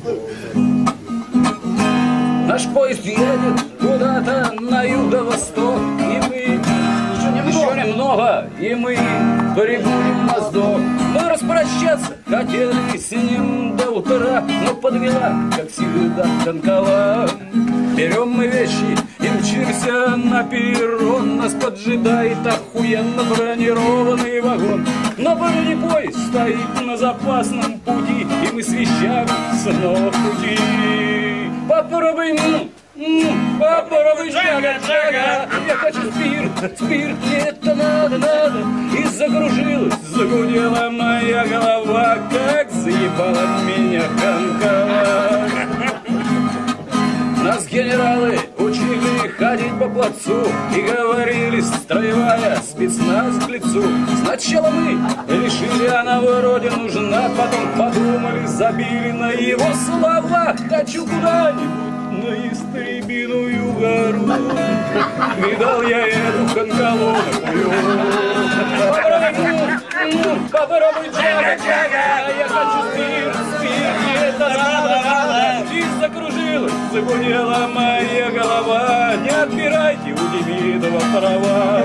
Наш поезд едет куда-то на юго-восток, и мы еще немного, и мы прибудем на сдох. Мы распрощаться хотели с ним до утра, но подвела, как всегда, танковая. Берем мы вещи и мчимся на перрон. Нас поджидает охуенно бронированный вагон. Но бронепоезд стоит на запасном пути, и мы с вещами снова в пути. Попробуй, попробуй, джага-джага. Я хочу спирт, спирт, мне это надо. И закружилась, загудела моя голова, как заебала меня Ханкова. Нас генералы учили ходить по плацу и говорили, строевая, спецназ к лицу. Сначала мы решили, она вроде нужна, потом подумали, забили на его слова. Хочу куда-нибудь на Истребиную гору. Видал я эту Ханкаловую. Попробуй, джага-джага. Я хочу спирт, спирт, мне это надо. И закружилась, загудела моя голова. Не отбирайте у Демидова права.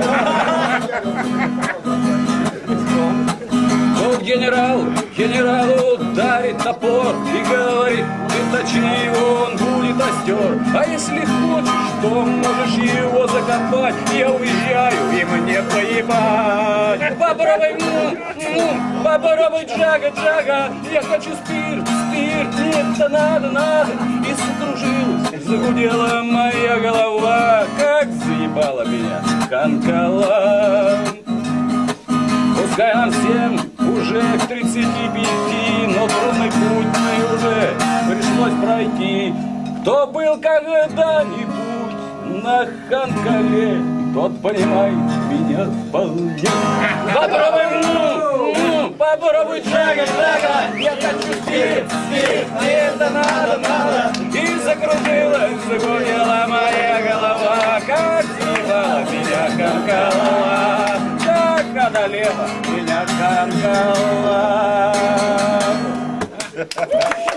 Вот генералу дарит топор и говорит, ты точнее его, он будет остер. А если хочешь, то можешь его закопать. Я уезжаю, и мне поебать. Попробуй, джага-джага. Я хочу спирт, спирт, мне это надо. И закружилась, загудела моя голова, как заебала меня Ханкала. Пускай нам всем уже к 35, но трудный путь мы уже пришлось пройти. Кто был когда-нибудь на Ханкале, тот понимает меня вполне. Попробуй, джага-джага. Я хочу спирт, спирт, мне это надо. И закружилась, загудела моя голова, как заебала меня Ханкала. Как одолела меня Ханкала.